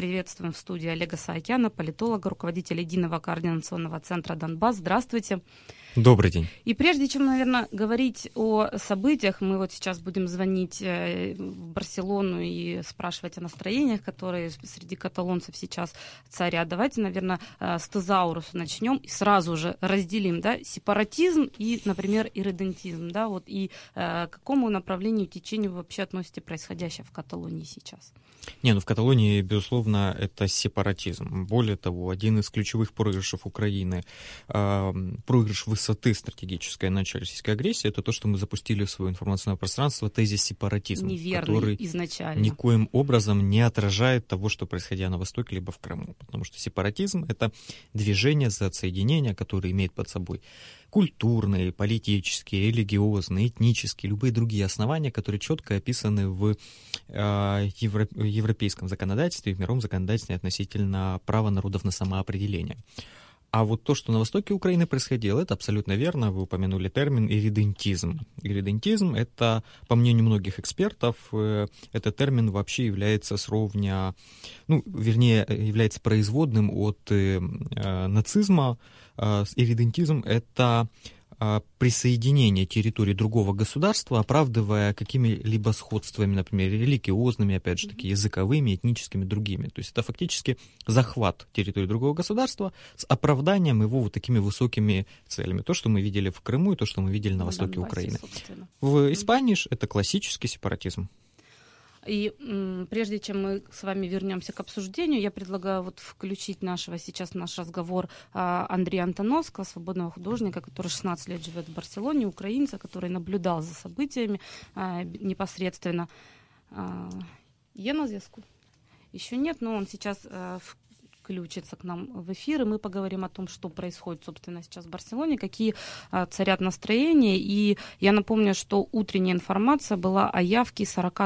приветствуем в студии Олега Саакяна, политолога, руководителя Единого координационного центра «Донбасс». Здравствуйте. Добрый день. И прежде чем, наверное, говорить о событиях, мы вот сейчас будем звонить в Барселону и спрашивать о настроениях, которые среди каталонцев сейчас царят. Давайте, наверное, с тезауруса начнем и сразу же разделим, да, сепаратизм и, например, ирредентизм, да, вот, и к какому направлению, течению вы вообще относите происходящее в Каталонии сейчас? В Каталонии, безусловно, это сепаратизм. Более того, один из ключевых проигрышев Украины, проигрыш высоты стратегической на начале российской агрессии, это то, что мы запустили в свое информационное пространство тезис сепаратизма, который изначально никоим образом не отражает того, что происходило на Востоке либо в Крыму. Потому что сепаратизм — это движение за отсоединение, которое имеет под собой культурные, политические, религиозные, этнические, любые другие основания, которые четко описаны в европейском законодательстве и в мировом законодательстве относительно права народов на самоопределение. А вот то, что на востоке Украины происходило, это абсолютно верно. Вы упомянули термин ирредентизм. Ирредентизм — это, по мнению многих экспертов, этот термин вообще является является производным от нацизма. Ирредентизм — это присоединение территории другого государства, оправдывая какими-либо сходствами, например, религиозными, опять же таки, языковыми, этническими, другими. То есть это фактически захват территории другого государства с оправданием его вот такими высокими целями. То, что мы видели в Крыму, и то, что мы видели на востоке Украины. Собственно. В Испании же это классический сепаратизм. И прежде чем мы с вами вернемся к обсуждению, я предлагаю вот включить сейчас в наш разговор Андрея Антоновского, свободного художника, который 16 лет живет в Барселоне, украинца, который наблюдал за событиями непосредственно. Є на зв'язку? Еще нет, но он сейчас включится к нам в эфир, и мы поговорим о том, что происходит, собственно, сейчас в Барселоне, какие царят настроения. И я напомню, что утренняя информация была о явке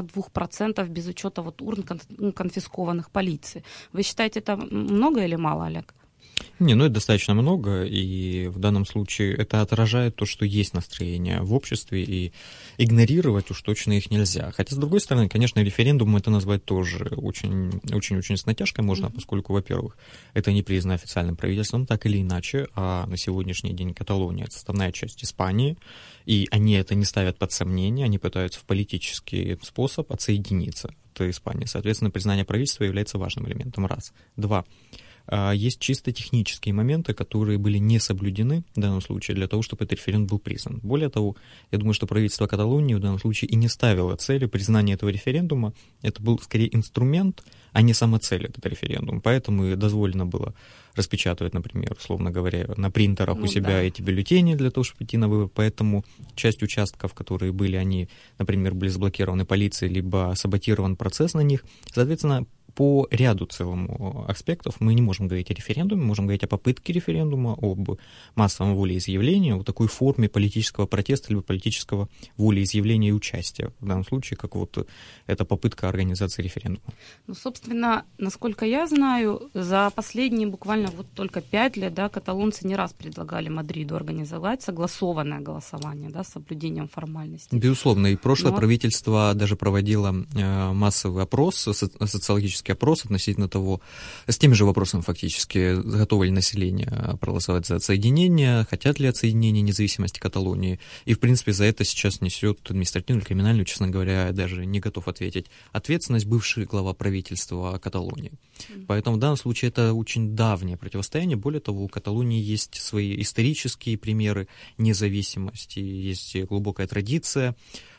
42% без учета вот урн, конфискованных полицией. Вы считаете, это много или мало, Олег? Это достаточно много, и в данном случае это отражает то, что есть настроение в обществе, и игнорировать уж точно их нельзя. Хотя, с другой стороны, конечно, референдум это назвать тоже очень-очень с натяжкой можно, поскольку, во-первых, это не признано официальным правительством, так или иначе, а на сегодняшний день Каталония — это составная часть Испании, и они это не ставят под сомнение, они пытаются в политический способ отсоединиться от Испании. Соответственно, признание правительства является важным элементом. Раз. Два. Есть чисто технические моменты, которые были не соблюдены в данном случае для того, чтобы этот референдум был признан. Более того, я думаю, что правительство Каталонии в данном случае и не ставило цели признания этого референдума. Это был скорее инструмент, а не сама цель этот референдум. Поэтому и дозволено было распечатывать, например, условно говоря, на принтерах у себя эти бюллетени для того, чтобы идти на выборы. Поэтому часть участков, которые были, они, например, были заблокированы полицией, либо саботирован процесс на них. Соответственно, по ряду целому аспектов мы не можем говорить о референдуме, мы можем говорить о попытке референдума, об массовом волеизъявлении, о такой форме политического протеста либо политического волеизъявления и участия. В данном случае, как вот эта попытка организации референдума. Собственно, насколько я знаю, за последние буквально вот только 5 лет, каталонцы не раз предлагали Мадриду организовать согласованное голосование, с соблюдением формальностей. Безусловно, и прошлое правительство даже проводило массовый опрос, социологический опрос относительно того, с теми же вопросами фактически, готово ли население проголосовать за отсоединение, хотят ли отсоединения независимости Каталонии, и, в принципе, за это сейчас несет административную или криминальную, честно говоря, я даже не готов ответить, ответственность бывший глава правительства Каталонии. Поэтому в данном случае это очень давнее противостояние. Более того, у Каталонии есть свои исторические примеры независимости, есть глубокая традиция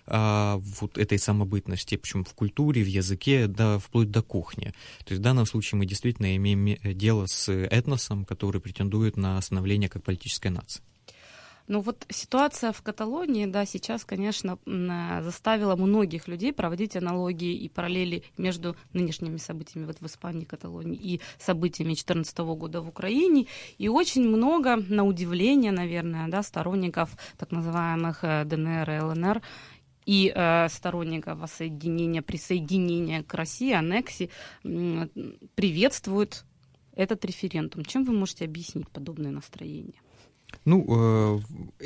вот этой самобытности, причем в культуре, в языке, вплоть до кухни. То есть в данном случае мы действительно имеем дело с этносом, который претендует на становление как политической нации. Вот ситуация в Каталонии, сейчас, конечно, заставила многих людей проводить аналогии и параллели между нынешними событиями в Испании, Каталонии и событиями 2014 года в Украине. И очень много, на удивление, наверное, сторонников так называемых ДНР и ЛНР и сторонников присоединения к России, аннексии, приветствуют этот референдум. Чем вы можете объяснить подобное настроение? Ну,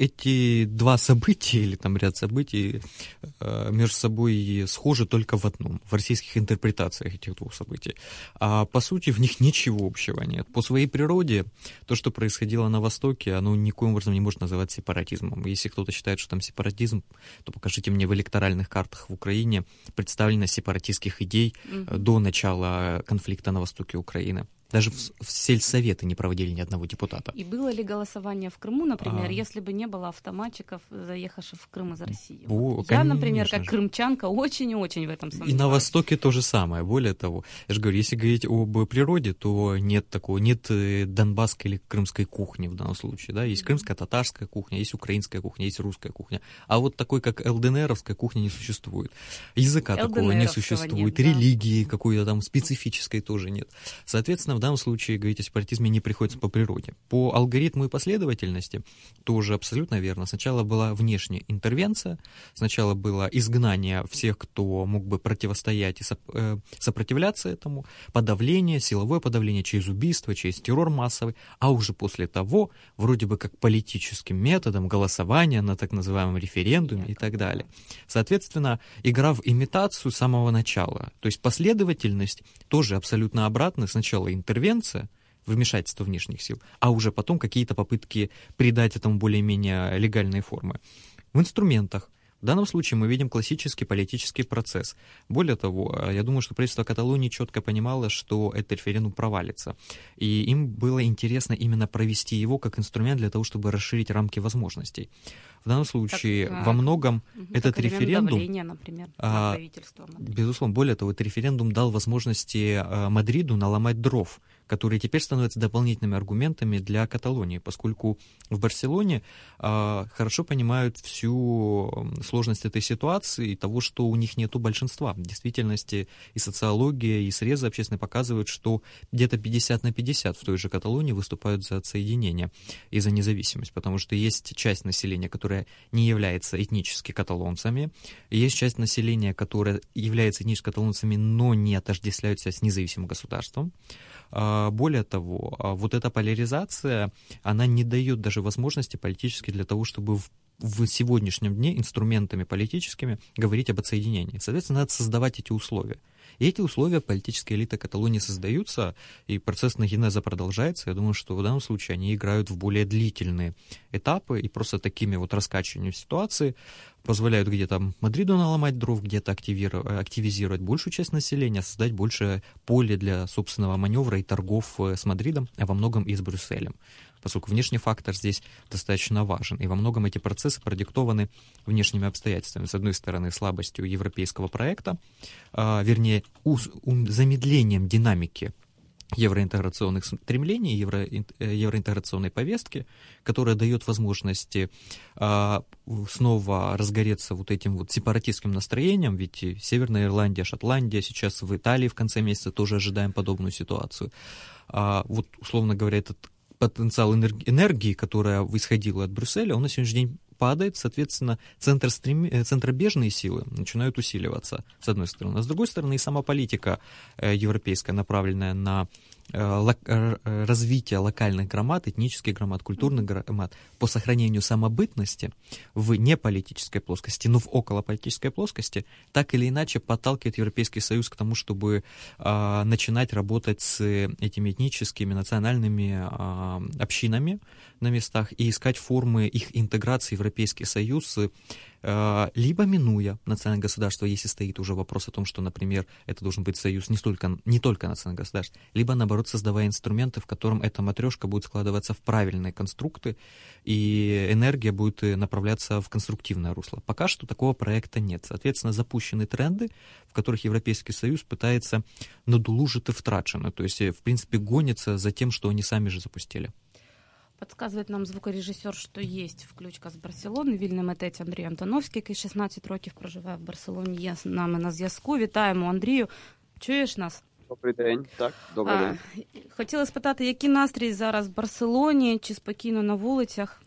эти два события, или там ряд событий, между собой схожи только в одном, в российских интерпретациях этих двух событий. А по сути в них ничего общего нет. По своей природе то, что происходило на Востоке, оно никоим образом не может называться сепаратизмом. Если кто-то считает, что там сепаратизм, то покажите мне в электоральных картах в Украине представленность сепаратистских идей до начала конфликта на востоке Украины. Даже в сельсоветы не проводили ни одного депутата. И было ли голосование в Крыму, например, если бы не было автоматчиков, заехавших в Крым из России? Я, например, как крымчанка, очень и очень в этом сомневаюсь. И на Востоке то же самое. Более того, я же говорю, если говорить об природе, то нет такого, нет донбасской или крымской кухни в данном случае. Да? Есть крымская татарская кухня, есть украинская кухня, есть русская кухня. А вот такой, как ЛДНРовская кухня, не существует. Языка такого не существует. Нет, религии какой-то там специфической тоже нет. Соответственно, в данном случае говорить о сепаратизме не приходится по природе. По алгоритму и последовательности тоже абсолютно верно. Сначала была внешняя интервенция, сначала было изгнание всех, кто мог бы противостоять и сопротивляться этому, подавление, силовое подавление через убийство, через террор массовый, а уже после того, вроде бы как политическим методом голосования на так называемом референдуме и так далее. Соответственно, игра в имитацию с самого начала. То есть последовательность тоже абсолютно обратная. Сначала интервенция, вмешательство внешних сил, а уже потом какие-то попытки придать этому более-менее легальные формы. В инструментах. В данном случае мы видим классический политический процесс. Более того, я думаю, что правительство Каталонии четко понимало, что этот референдум провалится. И им было интересно именно провести его как инструмент для того, чтобы расширить рамки возможностей. В данном случае во многом этот референдум, давления, например, на правительство Мадрида. Безусловно, более того, этот референдум дал возможности Мадриду наломать дров, которые теперь становятся дополнительными аргументами для Каталонии, поскольку в Барселоне хорошо понимают всю сложность этой ситуации и того, что у них нету большинства. В действительности и социология, и срезы общественные показывают, что где-то 50/50 в той же Каталонии выступают за отсоединение и за независимость, потому что есть часть населения, которая не является этнически каталонцами, и есть часть населения, которая является этнически каталонцами, но не отождествляют себя с независимым государством. Более того, вот эта поляризация, она не дает даже возможности политически для того, чтобы в сегодняшнем дне инструментами политическими говорить об отсоединении. Соответственно, надо создавать эти условия. И эти условия политические элиты Каталонии создаются, и процесс нагенеза продолжается. Я думаю, что в данном случае они играют в более длительные этапы, и просто такими вот раскачиваниями ситуации позволяют где-то Мадриду наломать дров, где-то активизировать большую часть населения, создать больше поля для собственного маневра и торгов с Мадридом, а во многом и с Брюсселем. Поскольку внешний фактор здесь достаточно важен. И во многом эти процессы продиктованы внешними обстоятельствами. С одной стороны, слабостью европейского проекта, вернее, замедлением динамики евроинтеграционных стремлений, евроинтеграционной повестки, которая дает возможности снова разгореться вот этим вот сепаратистским настроением, ведь и Северная Ирландия, Шотландия, сейчас в Италии в конце месяца тоже ожидаем подобную ситуацию. Вот, условно говоря, этот потенциал энергии, которая исходила от Брюсселя, он на сегодняшний день падает, соответственно, центробежные силы начинают усиливаться, с одной стороны. А с другой стороны, и сама политика европейская, направленная на развитие локальных громад, этнических громад, культурных громад по сохранению самобытности в неполитической плоскости, но в околополитической плоскости, так или иначе подталкивает Европейский Союз к тому, чтобы начинать работать с этими этническими, национальными общинами на местах и искать формы их интеграции в Европейский Союз, либо минуя национальное государство, если стоит уже вопрос о том, что, например, это должен быть союз не только национальных государств, либо, наоборот, создавая инструменты, в котором эта матрешка будет складываться в правильные конструкты, и энергия будет направляться в конструктивное русло. Пока что такого проекта нет. Соответственно, запущены тренды, в которых Европейский Союз пытается надолужити втрачено, то есть, в принципе, гонится за тем, что они сами же запустили. Подсказує нам звукорежисер, що є включка з Барселони. Вільний митець Андрій Антоновський, який 16 років проживає в Барселоні, є з нами на зв'язку. Вітаємо, Андрію. Чуєш нас? Добрий день. Так, добрий день. Хотіла спитати, який настрій зараз в Барселоні, чи спокійно на вулицях?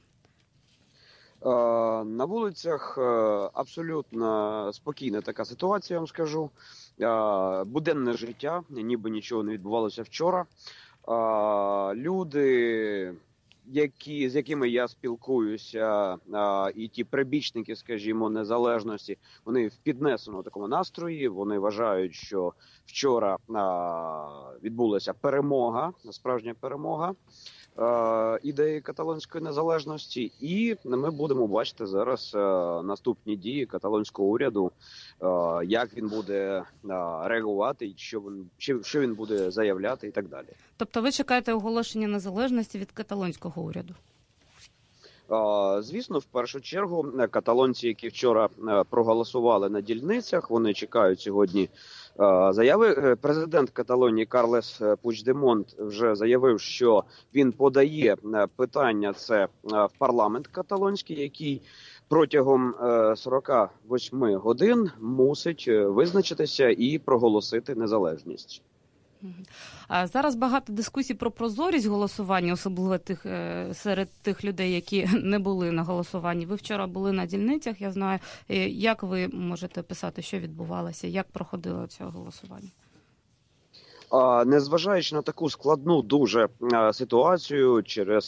На вулицях абсолютно спокійна така ситуація, я вам скажу. Буденне життя, ніби нічого не відбувалося вчора. Люди з якими я спілкуюся, і ті прибічники, скажімо, незалежності, вони в піднесеному такому настрої. Вони вважають, що вчора відбулася перемога, справжня перемога ідеї каталонської незалежності, і ми будемо бачити зараз наступні дії каталонського уряду, як він буде реагувати, що він буде заявляти і так далі. Тобто ви чекаєте оголошення незалежності від каталонського уряду? Звісно, в першу чергу каталонці, які вчора проголосували на дільницях, вони чекають сьогодні заяви. Президент Каталонії Карлес Пучдемонт вже заявив, що він подає питання це в парламент каталонський, який протягом 48 годин мусить визначитися і проголосити незалежність. Зараз багато дискусій про прозорість голосування, особливо серед тих людей, які не були на голосуванні. Ви вчора були на дільницях, я знаю. Як ви можете описати, що відбувалося, як проходило це голосування? Незважаючи на таку складну дуже ситуацію через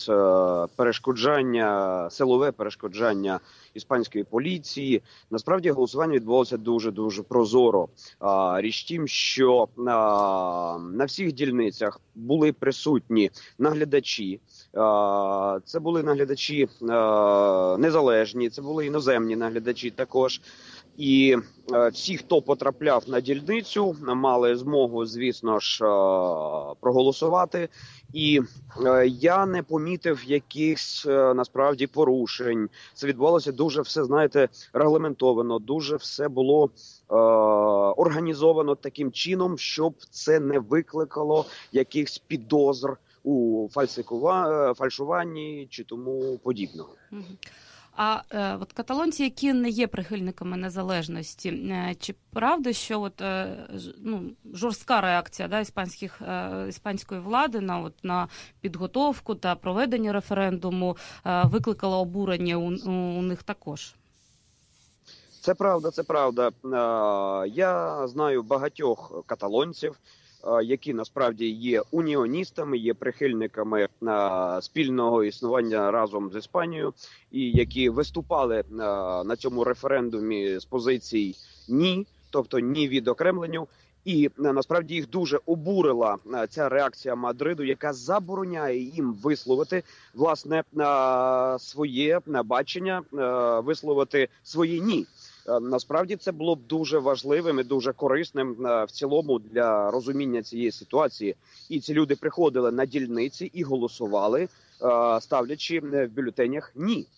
силове перешкоджання іспанської поліції, насправді голосування відбувалося дуже-дуже прозоро. Річ тім, що на всіх дільницях були присутні наглядачі. Це були наглядачі незалежні, це були іноземні наглядачі також. І всі, хто потрапляв на дільницю, мали змогу, звісно ж, проголосувати. І я не помітив якихось, насправді, порушень. Це відбувалося дуже все, знаєте, регламентовано, дуже все було організовано таким чином, щоб це не викликало якихось підозр у фальшуванні чи тому подібного. А от каталонці, які не є прихильниками незалежності, чи правда, що жорстка реакція іспанської влади на підготовку та проведення референдуму викликала обурення у них також? Це правда. Я знаю багатьох каталонців, які насправді є уніоністами, є прихильниками спільного існування разом з Іспанією, і які виступали на цьому референдумі з позицій «ні», тобто «ні відокремленню». І насправді їх дуже обурила ця реакція Мадриду, яка забороняє їм висловити, власне, своє бачення, висловити своє «ні». Насправді це було б дуже важливим і дуже корисним в цілому для розуміння цієї ситуації. І ці люди приходили на дільниці і голосували, ставлячи в бюлетенях «ні».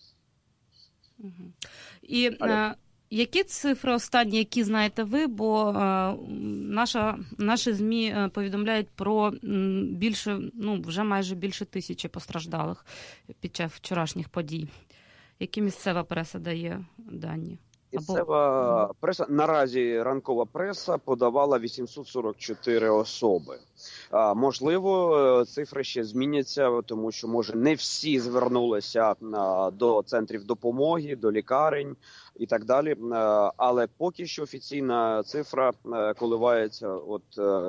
І які цифри останні, які знаєте ви, бо наші ЗМІ повідомляють про вже майже більше 1000 постраждалих під час вчорашніх подій. Які місцева преса дає дані? Місцева преса, наразі ранкова преса подавала 844 особи. Можливо, цифри ще зміняться, тому що, може, не всі звернулися до центрів допомоги, до лікарень і так далі. Але поки що офіційна цифра коливається от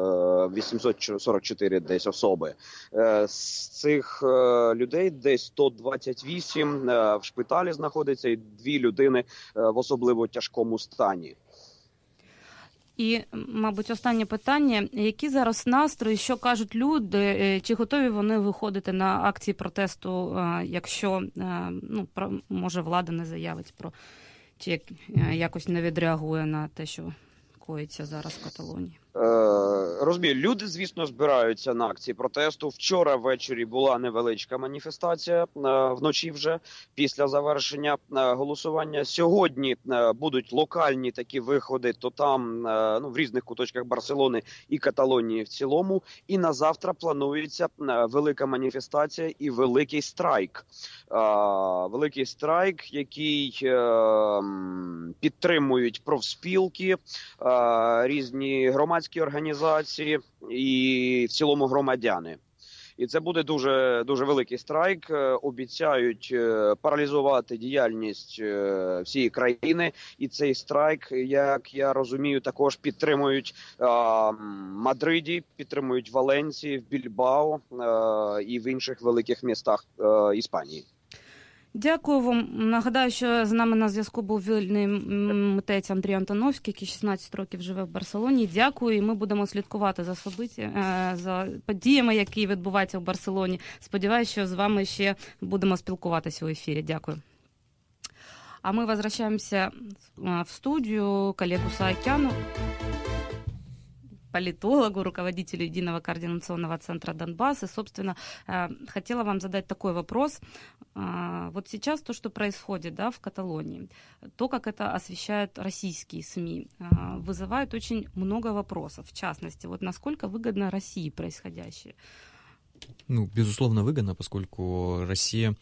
844 десь особи. З цих людей десь 128 в шпиталі знаходиться і 2 людини в особливо тяжкому стані. І, мабуть, останнє питання. Які зараз настрої, що кажуть люди? Чи готові вони виходити на акції протесту, якщо, може, влада не заявить чи якось не відреагує на те, що коїться зараз в Каталонії? Розумію, люди, звісно, збираються на акції протесту. Вчора ввечері була невеличка маніфестація, вночі вже, після завершення голосування. Сьогодні будуть локальні такі виходи, то там, в різних куточках Барселони і Каталонії в цілому. І на завтра планується велика маніфестація і великий страйк. Великий страйк, який підтримують профспілки, різні громадські організації і в цілому громадяни. І це буде дуже, дуже великий страйк. Обіцяють паралізувати діяльність всієї країни. І цей страйк, як я розумію, також підтримують Мадриді, підтримують Валенції, в Більбао і в інших великих містах Іспанії. Дякую вам. Нагадаю, що з нами на зв'язку був вільний митець Андрій Антоновський, який 16 років живе в Барселоні. Дякую, і ми будемо слідкувати за подіями, які відбуваються в Барселоні. Сподіваюся, що з вами ще будемо спілкуватися у ефірі. Дякую. А мы возвращаемся в студию коллегу Саакяну, политологу, руководителю Единого координационного центра «Донбасс». И, собственно, хотела вам задать такой вопрос. Вот сейчас то, что происходит, да, в Каталонии, то, как это освещают российские СМИ, вызывает очень много вопросов. В частности, вот насколько выгодно России происходящее? Безусловно, выгодно, поскольку Россия,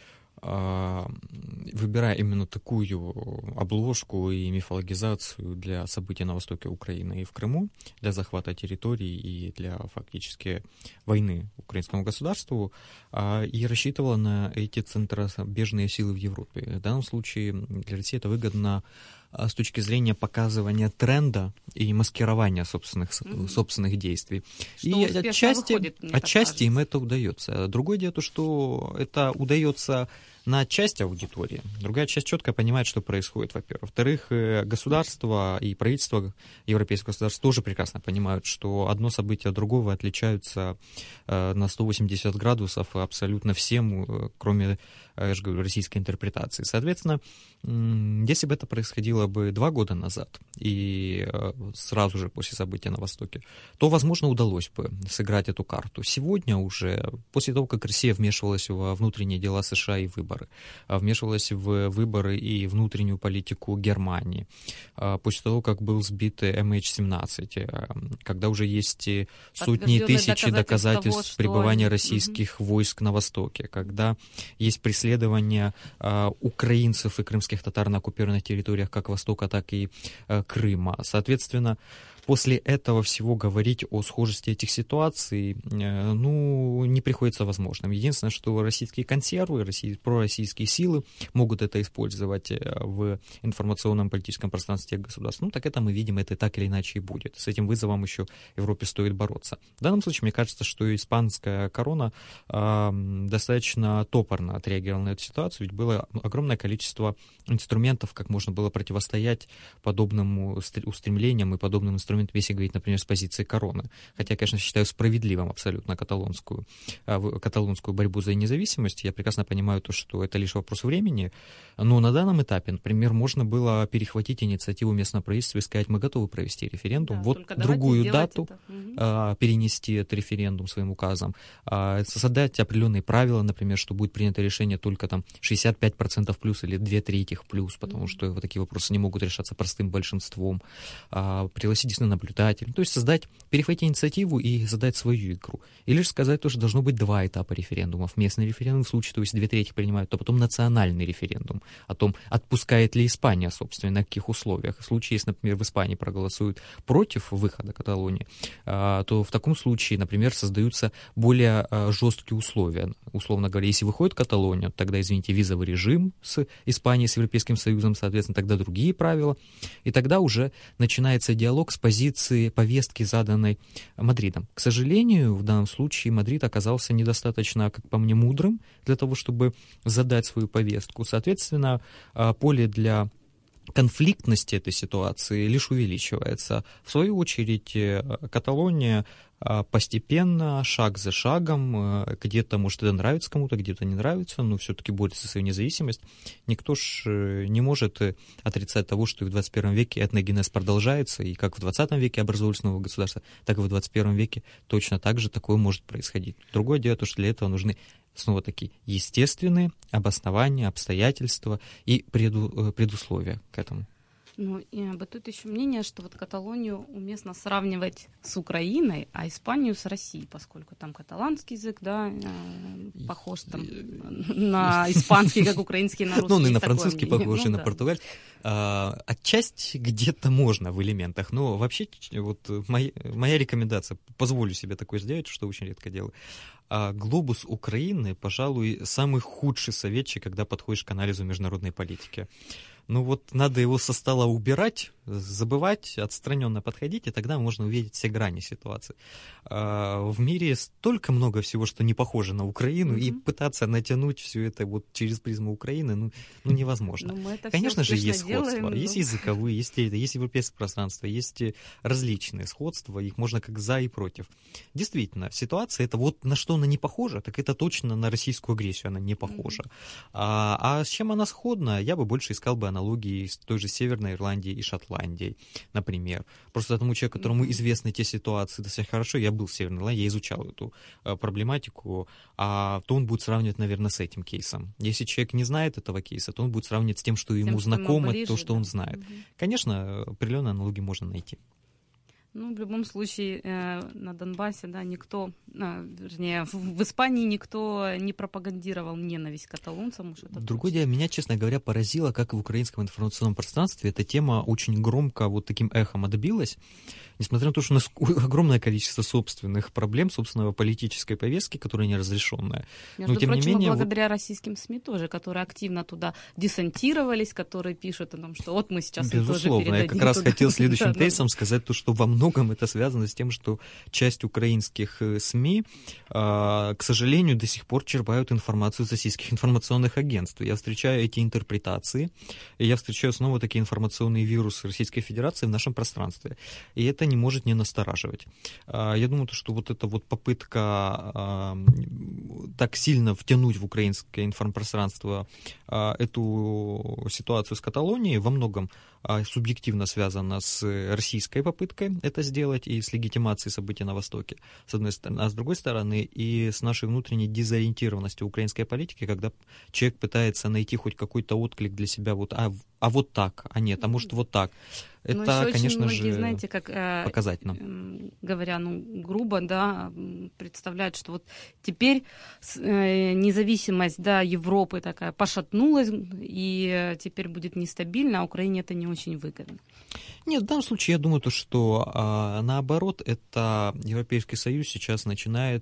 выбирая именно такую обложку и мифологизацию для событий на востоке Украины и в Крыму, для захвата территорий и для фактически войны украинскому государству, и рассчитывала на эти центробежные силы в Европе. В данном случае для России это выгодно с точки зрения показывания тренда и маскирования собственных действий. Что и отчасти им это удается. Другое дело, что это удается на часть аудитории. Другая часть четко понимает, что происходит, во-первых. Во-вторых, государства и правительства европейских государств тоже прекрасно понимают, что одно событие от другого отличаются на 180 градусов абсолютно всем, кроме, я же говорю, российской интерпретации. Соответственно, если бы это происходило бы 2 года назад и сразу же после события на Востоке, то, возможно, удалось бы сыграть эту карту. Сегодня уже, после того, как Россия вмешивалась во внутренние дела США и выборы, вмешивалась в выборы и внутреннюю политику Германии, после того, как был сбит MH17, когда уже есть сотни тысяч доказательств пребывания российских войск на Востоке, когда есть преследование украинцев и крымских татар на оккупированных территориях как Востока, так и Крыма. Соответственно, после этого всего говорить о схожести этих ситуаций, не приходится возможным. Единственное, что российские консервы, пророссийские силы могут это использовать в информационном политическом пространстве государств. Так это мы видим, это так или иначе и будет. С этим вызовом еще Европе стоит бороться. В данном случае, мне кажется, что испанская корона достаточно топорно отреагировала на эту ситуацию, ведь было огромное количество инструментов, как можно было противостоять подобным устремлениям и подобным инструментам, если говорить, например, с позиции короны. Хотя я, конечно, считаю справедливым абсолютно каталонскую борьбу за независимость. Я прекрасно понимаю то, что это лишь вопрос времени. Но на данном этапе, например, можно было перехватить инициативу местного правительства и сказать, мы готовы провести референдум. Вот другую дату перенести этот референдум своим указом, создать определенные правила, например, что будет принято решение только там 65% плюс или 2/3 плюс, потому что такие вопросы не могут решаться простым большинством. Пригласить действительно наблюдателей. То есть перехватить инициативу и задать свою игру. Или же сказать, что должно быть 2 этапа референдумов. Местный референдум в случае, то есть 2/3 принимают, то потом национальный референдум о том, отпускает ли Испания, собственно, на каких условиях. В случае, если, например, в Испании проголосуют против выхода Каталонии, то в таком случае, например, создаются более жесткие условия. Условно говоря, если выходит Каталония, тогда, извините, визовый режим с Испанией, с Европейским Союзом, соответственно, тогда другие правила. И тогда уже начинается диалог с позиции повестки, заданной Мадридом. К сожалению, в данном случае Мадрид оказался недостаточно, как по мне, мудрым для того, чтобы задать свою повестку. Соответственно, поле для конфликтности этой ситуации лишь увеличивается. В свою очередь, Каталония постепенно, шаг за шагом, где-то, может, это нравится кому-то, где-то не нравится, но все-таки борется за свою независимость. Никто ж не может отрицать того, что и в 21 веке этногенез продолжается, и как в 20 веке образовались новые государства, так и в 21 веке точно так же такое может происходить. Другое дело, то, что для этого нужны снова такие естественные обоснования, обстоятельства и предусловия к этому. Ну, и бытует еще мнение, что вот Каталонию уместно сравнивать с Украиной, а Испанию с Россией, поскольку там каталанский язык, да, похож там на испанский, как украинский, на русский. Ну, и на французский похож, и на португальский. Отчасти где-то можно в элементах, но вообще вот моя рекомендация, позволю себе такое сделать, что очень редко делаю. Глобус Украины, пожалуй, самый худший советчик, когда подходишь к анализу международной политики. Ну вот надо его со стола убирать, забывать, отстраненно подходить, и тогда можно увидеть все грани ситуации. В мире столько много всего, что не похоже на Украину, и пытаться натянуть все это вот через призму Украины, ну невозможно. Конечно же, есть сходства, есть языковые, есть европейское пространство, есть различные сходства, их можно как за и против. Действительно, ситуация, это вот на что она не похожа, так это точно на российскую агрессию она не похожа. А с чем она сходна, я бы больше искал бы аналогии с той же Северной Ирландией и Шотландией, например. Просто тому человеку, которому известны те ситуации достаточно хорошо, я был в Северной Ирландии, я изучал эту проблематику, то он будет сравнивать, наверное, с этим кейсом. Если человек не знает этого кейса, то он будет сравнивать с тем, что ему знакомо, то, что он знает. Конечно, определенные аналогии можно найти. Ну, в любом случае, на Донбассе, да, никто, вернее, в Испании никто не пропагандировал ненависть к каталонцам. Другое дело, меня, честно говоря, поразило, как в украинском информационном пространстве эта тема очень громко вот таким эхом отбилась, несмотря на то, что у нас огромное количество собственных проблем, собственного политической повестки, которая неразрешенная. Между прочим, благодаря российским СМИ тоже, которые активно туда десантировались, которые пишут о том, что вот мы сейчас им тоже передадим. Безусловно, я как раз хотел следующим тезисом сказать то, что во многом это связано с тем, что часть украинских СМИ, к сожалению, до сих пор черпают информацию из российских информационных агентств. Я встречаю эти интерпретации, и я встречаю снова такие информационные вирусы Российской Федерации в нашем пространстве. И это не может не настораживать. Я думаю, что вот эта вот попытка так сильно втянуть в украинское информпространство эту ситуацию с Каталонией во многом субъективно связана с российской попыткой это сделать и с легитимацией событий на Востоке, с одной стороны, а с другой стороны и с нашей внутренней дезориентированностью украинской политики, когда человек пытается найти хоть какой-то отклик для себя, вот, вот так, а нет, а может вот так. Это, конечно многие, же, знаете, как, показательно. Говоря, грубо, да, представляют, что вот теперь независимость, да, Европы такая пошатнулась, и теперь будет нестабильно, а Украине это не очень выгодно. Нет, в данном случае я думаю, что наоборот, это Европейский Союз сейчас начинает,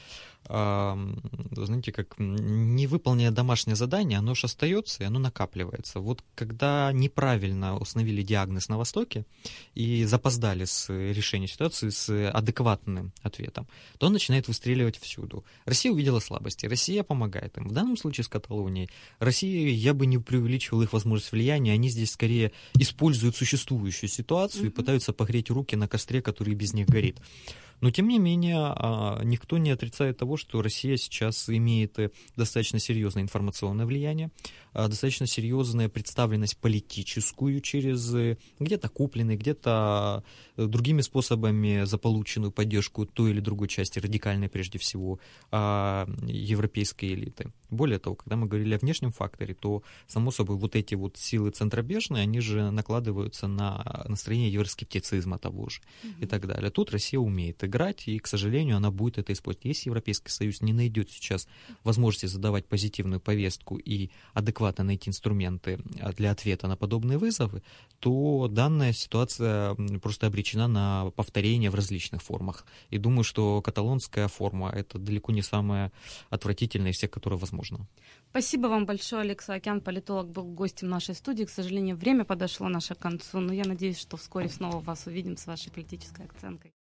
знаете, как не выполняя домашнее задание, оно же остается, и оно накапливается. Вот когда неправильно установили диагноз на Востоке и запоздали с решением ситуации, с адекватным ответом, то он начинает выстреливать всюду. Россия увидела слабости, Россия помогает им. В данном случае с Каталонией Россия, я бы не преувеличивал их возможность влияния, они здесь скорее используют существующую ситуацию и пытаются погреть руки на костре, который без них горит. Но, тем не менее, никто не отрицает того, что Россия сейчас имеет достаточно серьезное информационное влияние, достаточно серьезная представленность политическую через где-то купленные, где-то другими способами заполученную поддержку той или другой части, радикальной прежде всего, европейской элиты. Более того, когда мы говорили о внешнем факторе, то, само собой, вот эти вот силы центробежные, они же накладываются на настроение евроскептицизма того же и так далее. Тут Россия умеет играть, и, к сожалению, она будет это использовать. Если Европейский Союз не найдет сейчас возможности задавать позитивную повестку и адекватно найти инструменты для ответа на подобные вызовы, то данная ситуация просто обречена на повторение в различных формах. И думаю, что каталонская форма — это далеко не самая отвратительная из всех, которые возможны. Спасибо вам большое, Алекс Саакян, политолог, был гостем нашей студии. К сожалению, время подошло наше к концу, но я надеюсь, что вскоре снова вас увидим с вашей политической оценкой.